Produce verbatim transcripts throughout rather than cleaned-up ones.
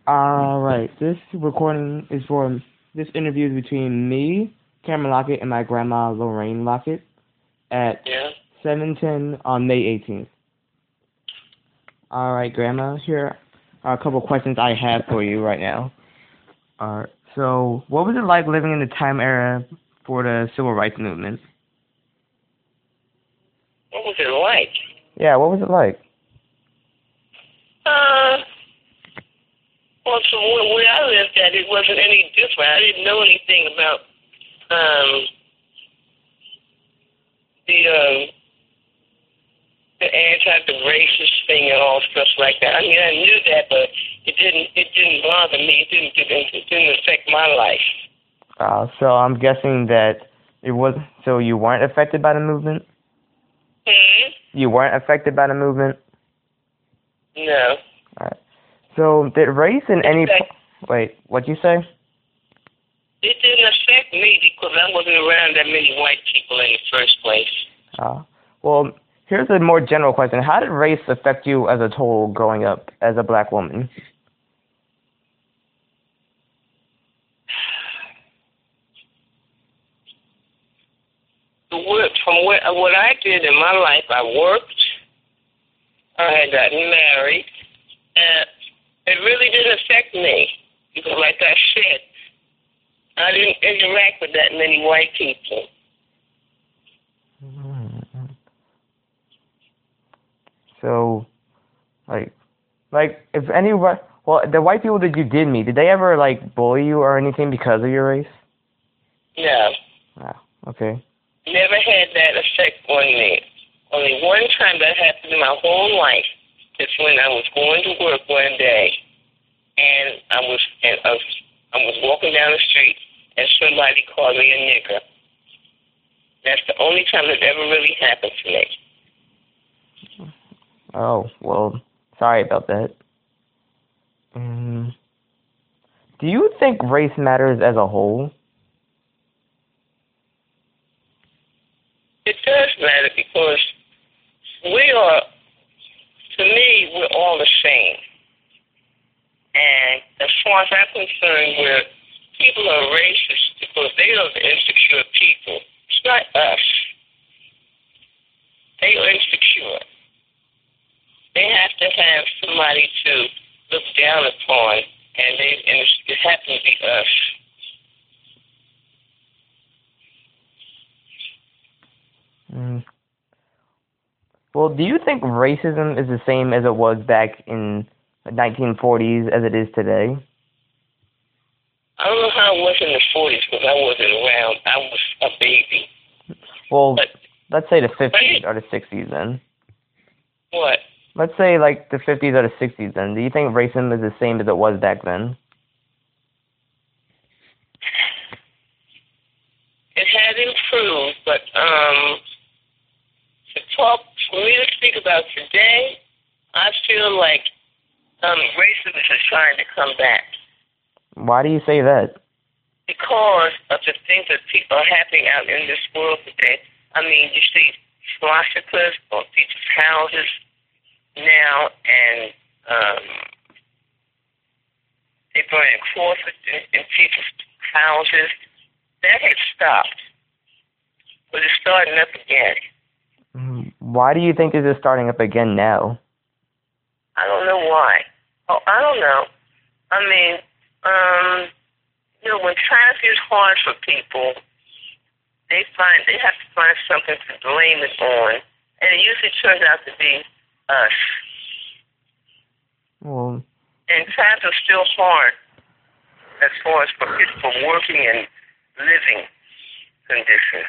All right. This recording is for this interview is between me, Cameron Lockett, and my grandma Lorraine Lockett at Yeah. seven ten on May eighteenth. All right, Grandma. Here are a couple questions I have for you right now. All right. So, what was it like living in the time era for the civil rights movement? What was it like? Yeah. What was it like? Uh, well, from where, where I lived at, it wasn't any different. I didn't know anything about um the um the anti the racist thing and all stuff like that. I mean, I knew that, but it didn't it didn't bother me. It didn't it didn't, it didn't affect my life. Uh, so I'm guessing that it was. So you weren't affected by the movement. Hmm. You weren't affected by the movement. No. All right. So did race in any? Affect- Wait, what'd you say? It didn't affect me because I wasn't around that many white people in the first place. Uh, well, here's a more general question. How did race affect you as a total growing up as a black woman? What, from what, what I did in my life, I worked, I had gotten married, and it really didn't affect me because, like I said, I didn't interact with that many white people. So, like, like if any whi- well, the white people that you did meet, did they ever like bully you or anything because of your race? No, Wow. Okay. never had that effect on me. Only one time that happened in my whole life is when I was going to work one day, and I was and I was, I was walking down the street, and somebody called me a nigger. That's the only time that ever really happened to me. Oh well, sorry about that. Um, do you think race matters as a whole? It does matter because we are, to me, we're all the same. And as far as I'm concerned, we're, people are racist because they are the insecure people. It's not us. They are insecure. They have to have somebody to look down upon, and they and it's, it happens to be us. Mm. Well, do you think racism is the same as it was back in the nineteen forties as it is today? I don't know how it was in the forties because I wasn't around. I was a baby. Well, But let's say the fifties or the sixties then. what? Let's say like the fifties or the sixties then. Do you think racism is the same as it was back then? It had improved, but um, to talk, for me to speak about today, I feel like um, racism is trying to come back Why do you say that? because of the things that people are happening out in this world today. I mean, you see swastikas on people's houses now, and um, they're burning crosses in, in people's houses. That had stopped, but it's starting up again. Mm, Why do you think this is starting up again now? I don't know why. Oh, I don't know. I mean, um, you know, when times get hard for people, they find they have to find something to blame it on, and it usually turns out to be us. Well, And times are still hard as far as for people for working and living conditions.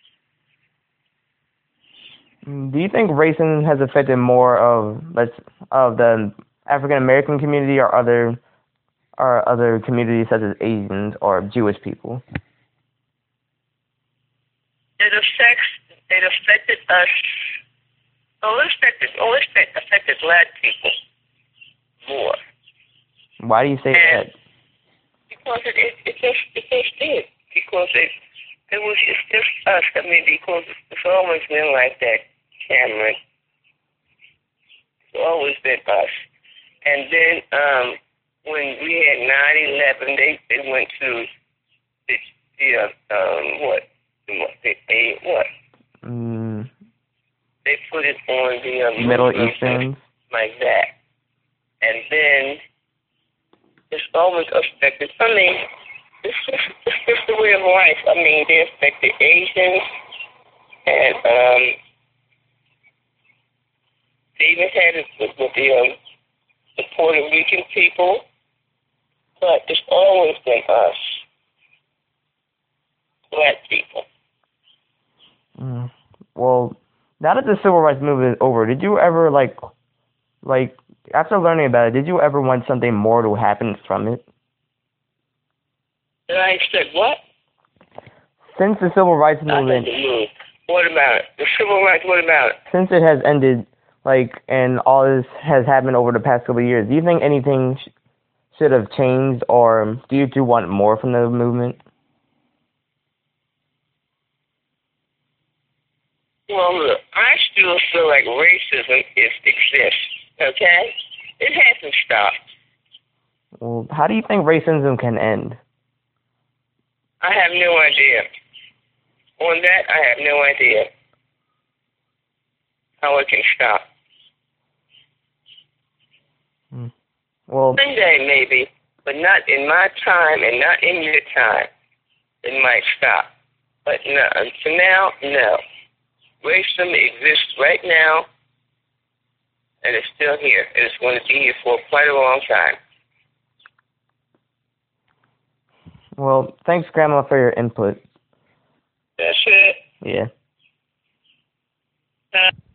mm, do you think racism has affected more of let's of the African American community or other or other communities such as Asians or Jewish people? It affects. It affected us. Oh, it affected. Oh, it affected black people more. Why do you say And that? because it, it, it just it just did. Because it it was it's just us. I mean, because it's, it's always been like that, Cameron. It's always been us. And then um, when we had nine eleven, they, they went to the, the uh, um, what? What? The, a, what? Mm, They put it on the um, Middle Muslims Eastern. like that. And then it's always affected. I mean, it's just, it's just the way of life. I mean, they affected Asians, and um, they even had it with, with the, um, the Puerto Rican people. But it's always been us, black people. Mm. Well, now that the civil rights movement is over, did you ever like, like after learning about it, did you ever want something more to happen from it? And I said, what? Since the civil rights I movement, said, move. What about it? The civil rights, what about it? since it has ended, like, and all this has happened over the past couple of years, do you think anything sh- should have changed, or do you do want more from the movement? Well, look, I still feel like racism is exists, okay? It hasn't stopped. Well, how do you think racism can end? I have no idea. On that, I have no idea how it can stop. Hmm. Well, One day, maybe, but not in my time and not in your time. It might stop. But no, for now, no. Racism exists right now, and it's still here. And it's going to be here for quite a long time. well, thanks, Grandma, for your input. That's it. Yeah. Uh,